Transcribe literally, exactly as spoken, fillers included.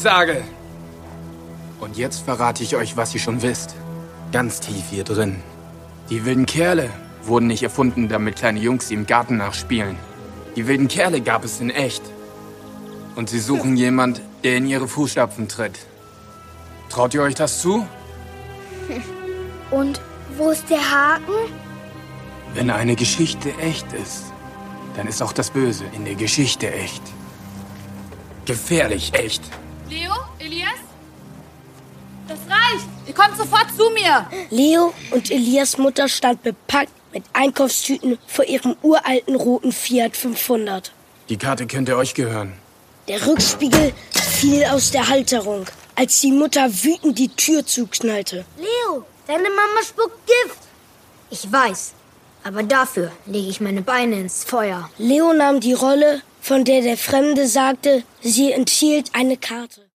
sage. Und jetzt verrate ich euch, was ihr schon wisst. Ganz tief hier drin. Die wilden Kerle wurden nicht erfunden, damit kleine Jungs sie im Garten nachspielen. Die wilden Kerle gab es in echt. Und sie suchen jemand, der in ihre Fußstapfen tritt. Traut ihr euch das zu? Und wo ist der Haken? Wenn eine Geschichte echt ist, dann ist auch das Böse in der Geschichte echt. Gefährlich echt. Leo? Elias? Das reicht! Ihr kommt sofort zu mir! Leo und Elias Mutter stand bepackt mit Einkaufstüten vor ihrem uralten roten Fiat fünfhundert. Die Karte könnte euch gehören. Der Rückspiegel fiel aus der Halterung, als die Mutter wütend die Tür zuknallte. Leo, deine Mama spuckt Gift. Ich weiß, aber dafür lege ich meine Beine ins Feuer. Leo nahm die Rolle, von der der Fremde sagte, sie enthielt eine Karte.